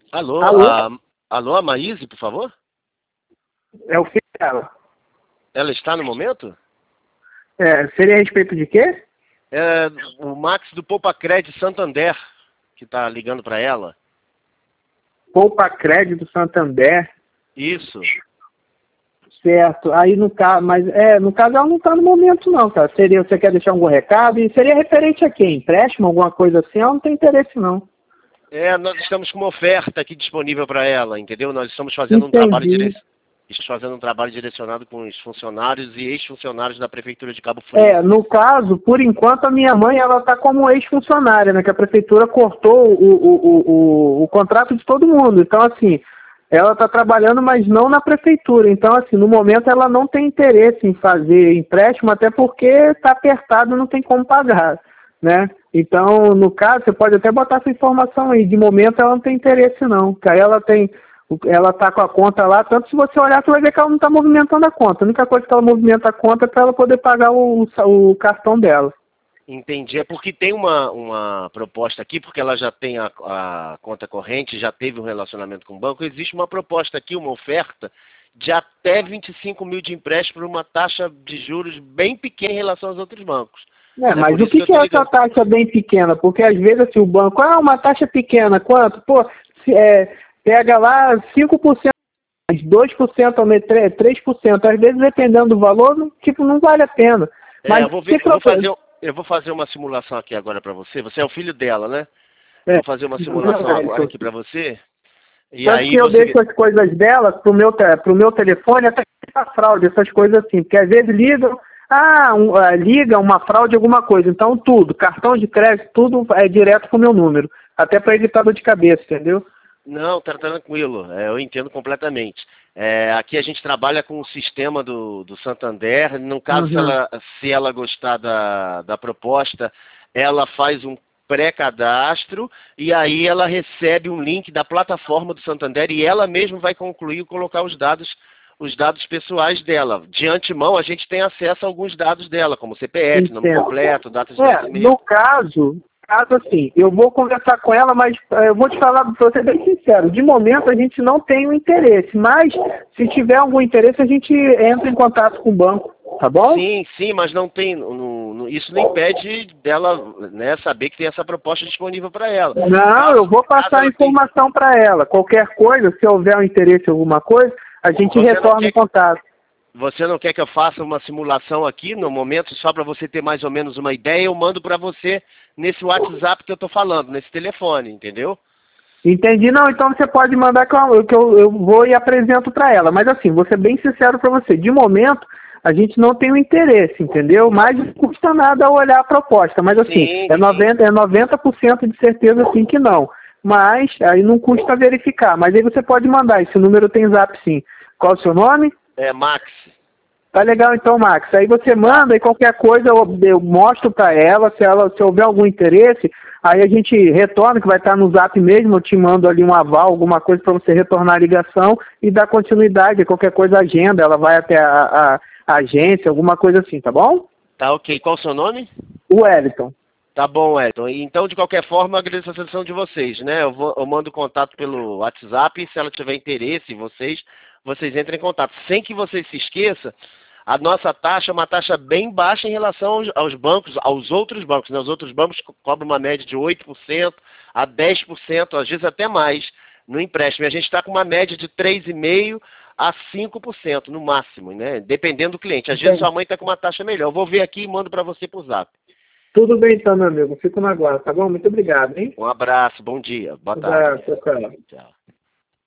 Alô, Alô? alô, a Maíse, por favor? É o filho dela. Ela está no momento? Seria a respeito de quê? É o Max do Poupa Crédito Santander, que está ligando para ela. Poupa Crédito Santander. Isso. Certo. Aí no caso, no caso ela não está no momento não, cara. Você quer deixar algum recado? E seria referente a quê? Empréstimo, alguma coisa assim? Ela não tem interesse não. Nós estamos com uma oferta aqui disponível para ela, entendeu? Nós estamos fazendo Entendi. um trabalho direcionado com os funcionários e ex-funcionários da Prefeitura de Cabo Frio. No caso, por enquanto, a minha mãe, ela está como ex-funcionária, né? Que a prefeitura cortou o contrato de todo mundo. Então, assim, ela está trabalhando, mas não na prefeitura. Então, assim, no momento ela não tem interesse em fazer empréstimo, até porque está apertado e não tem como pagar, né? Então, no caso, você pode até botar essa informação aí. De momento, ela não tem interesse, não. Porque aí ela está com a conta lá, tanto se você olhar, você vai ver que ela não está movimentando a conta. A única coisa que ela movimenta a conta é para ela poder pagar o cartão dela. Entendi. É porque tem uma proposta aqui, porque ela já tem a conta corrente, já teve um relacionamento com o banco. Existe uma proposta aqui, uma oferta de até 25 mil de empréstimo por uma taxa de juros bem pequena em relação aos outros bancos. Mas Por o isso que eu tô é essa ligando. taxa bem pequena? Porque às vezes assim, o banco, uma taxa pequena, quanto? Pô, pega lá 5%, 2% ou 3%. Às vezes, dependendo do valor, não vale a pena. Mas Eu vou fazer uma simulação aqui agora para você. Você é o filho dela, né? É, Vou fazer uma simulação agora aqui para você. E tanto aí que eu você. deixo as coisas dela pro meu telefone até a fraude, essas coisas assim. Porque às vezes ligam, liga uma fraude, alguma coisa. Então tudo, cartão de crédito, tudo é direto pro meu número. Até para evitar dor de cabeça, entendeu? Não, tá tranquilo. Eu entendo completamente. Aqui a gente trabalha com o sistema do Santander. No caso, Uhum. se ela gostar da proposta, ela faz um pré-cadastro e aí ela recebe um link da plataforma do Santander e ela mesma vai concluir e colocar os dados pessoais dela. De antemão, a gente tem acesso a alguns dados dela, como CPF, nome Entendo. completo, data de No nascimento. caso assim, eu vou conversar com ela, mas eu vou te falar, para ser bem sincero, de momento a gente não tem o interesse, mas se tiver algum interesse a gente entra em contato com o banco, tá bom? Sim, mas não tem. Isso não impede dela, né, saber que tem essa proposta disponível para ela. Não, eu vou Caso passar a ela tenha. informação para ela. Qualquer coisa, se houver um interesse em alguma coisa, a gente retorna em contato. Você não quer que eu faça uma simulação aqui no momento, só para você ter mais ou menos uma ideia? Eu mando para você nesse WhatsApp que eu estou falando, nesse telefone, entendeu? Entendi, não, então você pode mandar que eu vou e apresento para ela. Mas assim, vou ser bem sincero para você, de momento a gente não tem o interesse, entendeu? Mas não custa nada olhar a proposta, mas assim, Sim, é 90% de certeza sim que não. Mas aí não custa verificar, mas aí você pode mandar, esse número tem zap sim. Qual é o seu nome? É Max. Tá legal então, Max. Aí você manda e qualquer coisa eu mostro para ela, se houver algum interesse, aí a gente retorna, que vai estar no zap mesmo, eu te mando ali um aval, alguma coisa para você retornar a ligação e dar continuidade, qualquer coisa agenda, ela vai até a agência, alguma coisa assim, tá bom? Tá ok. Qual o seu nome? O Wellington. Tá bom, Wellington. Então, de qualquer forma, eu agradeço a atenção de vocês, né? Eu mando contato pelo WhatsApp e se ela tiver interesse em vocês entrem em contato. Sem que vocês se esqueçam, a nossa taxa é uma taxa bem baixa em relação aos bancos, aos outros bancos, né? Os outros bancos cobram uma média de 8% a 10%, às vezes até mais, no empréstimo. E a gente está com uma média de 3,5% a 5% no máximo, né? Dependendo do cliente. Às vezes Entendi. sua mãe está com uma taxa melhor. Eu vou ver aqui e mando para você por zap. Tudo bem então, meu amigo. Fico na guarda, tá bom? Muito obrigado, hein? Um abraço, bom dia, boa tarde. Abraço, tchau. Tchau.